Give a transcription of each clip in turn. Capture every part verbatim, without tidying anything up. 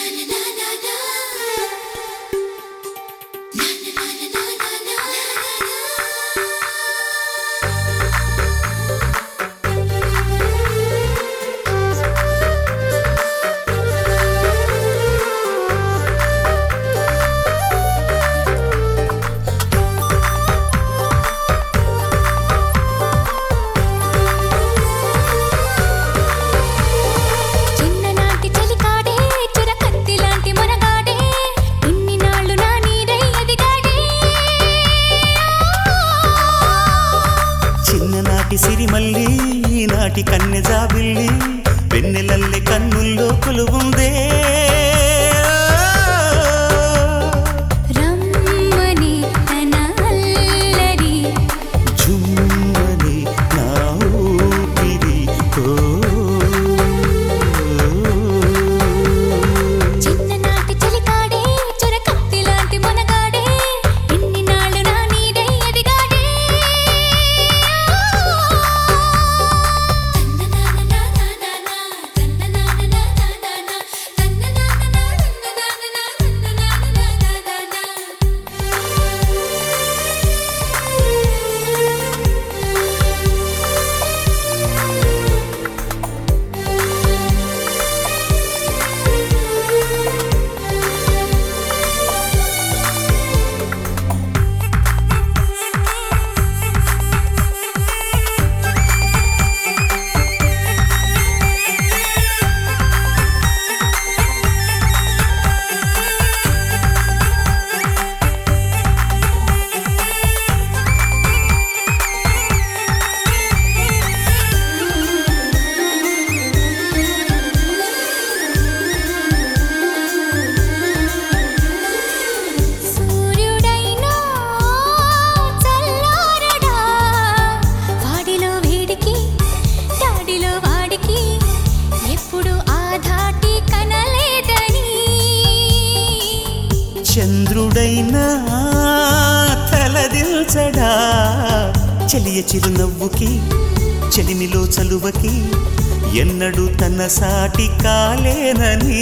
సిరిమల్లి నాటి కన్నె జాబిల్లి వెన్నెలల్లె కన్నుల్లో కొలువుందే రమ్మని తన అల్లరి జుమ్మని నా ఊపిరి చిన్ననాటి చలికాడే చొరకత్తి లాంటి మొనగాడే ఎన్ని నాళ్ళు నా నీడై ఎదిగాడే సూర్యుడైనా చల్లారడా వాడిలో వేడికి దాడిలో వాడికి ఎప్పుడు ఆ ధాటి కనలేదని చంద్రుడైనా తలదిల్చడా చెలియ చిరునవ్వుకి చెలిమిలో చలువకి ఎన్నడూ తన సాటి కాలేనని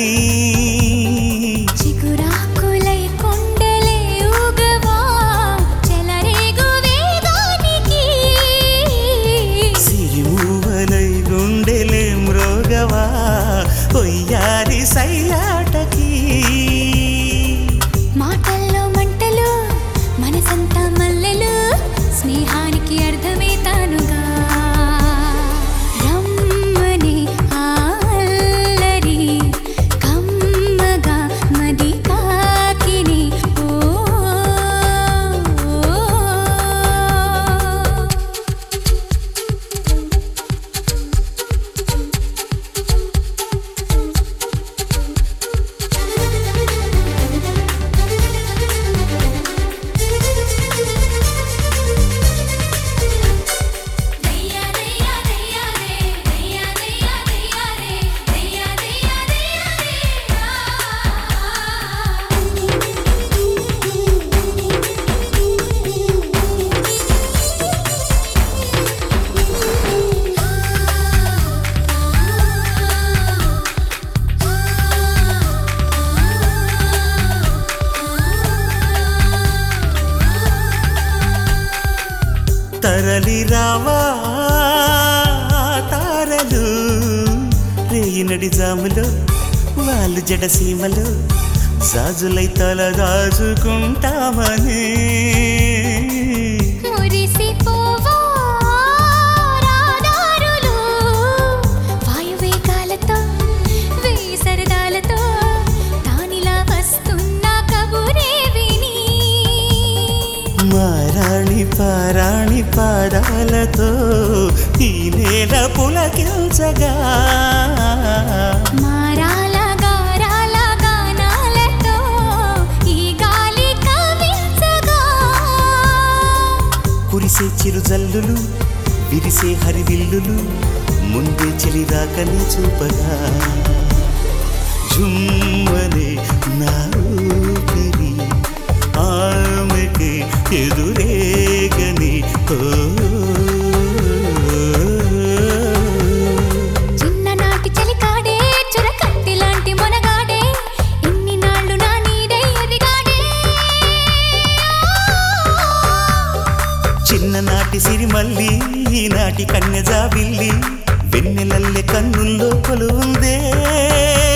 చిగురాకులై కొండలే ఊగవా చెలరేగు వేగానికి సిరిమూవలై గుండెలే మ్రోగవా ఒయ్యారి సయ్యాటకి మాటల్లో మంటలు మనసంతా మల్లెలు స్నేహానికి అర్థమే తానుగా రమ్మని ఆ అల్లరి కమ్మగా మది తాకిని ఓ దయ్యా దయ్యా దయ్యా రే దయ్యా దయ్యా దయ్యా రే దయ్యా దయ్యా దయ్యా తరలి రావా తారలు రేయినడి జాములో వాళ్ళు జడసీమలో జాజులై తల దాచుకుంటామని మురిసిపోవా రాదారులు వాయువేగాలతో వేయి సరదాలతో తానిలా వస్తున్న కబురే విని మారాణి పారాణి పాదాలతో ఈ నేల పులకించగా మారాల గారాల గానాలతో ఈ గాలి కవించగా కురిసే చిరుజల్లులు విరిసే హరివిల్లులు ముందే చెలిదాకని చూపగా జుమ్మనే నా ఊపిరి ఆమెకి ఎదురేగని ఓ చిన్ననాటి చలికాడే చురకత్తి లాంటి మొనగాడే ఈనాటి కన్యజాబిల్లి వెన్నెలల్లె కన్నుల్లో కొలువుందే